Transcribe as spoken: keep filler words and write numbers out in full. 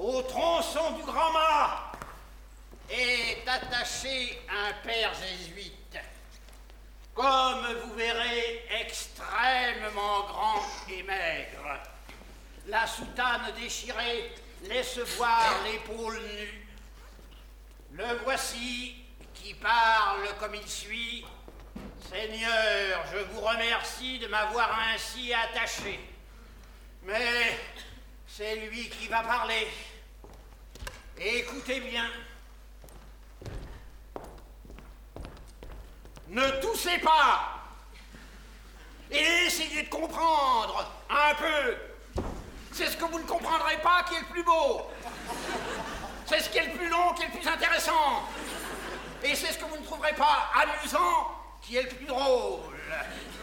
au tronçon du grand mât est attaché un père jésuite, comme vous verrez, extrêmement grand et maigre. La soutane déchirée laisse voir l'épaule nue. Le voici qui parle comme il suit. Seigneur, je vous remercie de m'avoir ainsi attaché. Mais c'est lui qui va parler. Écoutez bien. Ne toussez pas et essayez de comprendre un peu. C'est ce que vous ne comprendrez pas qui est le plus beau. C'est ce qui est le plus long qui est le plus intéressant. Et c'est ce que vous ne trouverez pas amusant qui est le plus drôle.